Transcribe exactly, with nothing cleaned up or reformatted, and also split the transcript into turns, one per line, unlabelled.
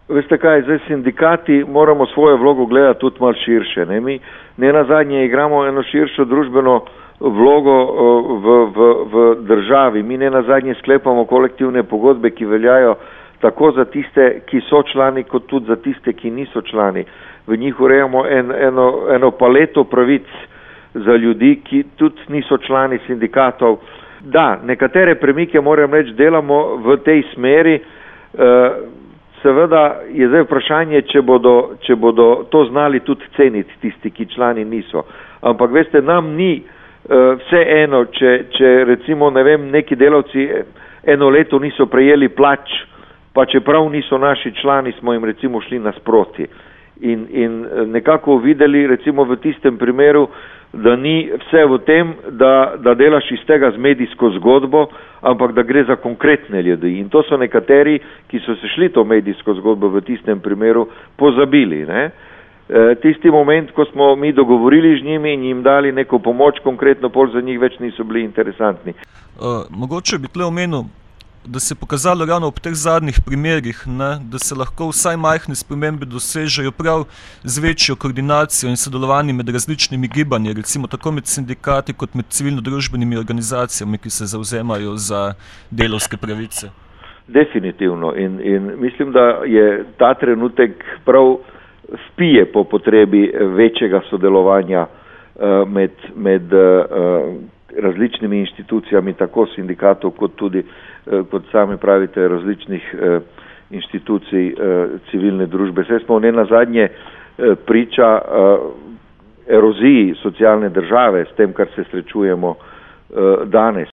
Veste kaj, zdaj sindikati moramo svojo vlogo gledati tudi malo širše. Ne? Mi ne nazadnje igramo eno širšo družbeno vlogo v, v, v državi. Mi ne nazadnje sklepamo kolektivne pogodbe, ki veljajo tako za tiste, ki so člani, kot tudi za tiste, ki niso člani. V njih urejamo en, eno, eno paleto pravic za ljudi, ki tudi niso člani sindikatov. Da, nekatere premike, moram reči, delamo v tej smeri. Seveda je zdaj vprašanje, če bodo, če bodo to znali tudi ceniti tisti, ki člani niso. Ampak veste, nam ni vse eno, če, če recimo, ne vem, neki delavci eno leto niso prejeli plač, pa čeprav niso naši člani, smo jim recimo šli nasproti. In, in nekako videli recimo v tistem primeru, da ni vse v tem, da, da delaš iz tega z medijsko zgodbo, ampak da gre za konkretne ljudi. In to so nekateri, ki so se šli to medijsko zgodbo v tistem primeru, pozabili. Ne? E, tisti moment, ko smo mi dogovorili z njimi in jim dali neko pomoč, konkretno pol za njih več niso bili interesantni.
Uh, mogoče bi tle omenil, da se je pokazalo ravno ob teh zadnjih primerih, ne, da se lahko vsaj majhne spremembe dosežejo prav z večjo koordinacijo in sodelovanjem med različnimi gibanji, recimo tako med sindikati kot med civilno-družbenimi organizacijami, ki se zavzemajo za delavske pravice.
Definitivno in, in mislim, da je ta trenutek prav vpije po potrebi večjega sodelovanja uh, med, med uh, različnimi inštitucijami, tako sindikatov kot tudi, kot sami pravite, različnih eh, inštitucij eh, civilne družbe. Vse smo ne nazadnje eh, priča eh, eroziji socialne države s tem, kar se srečujemo eh, danes.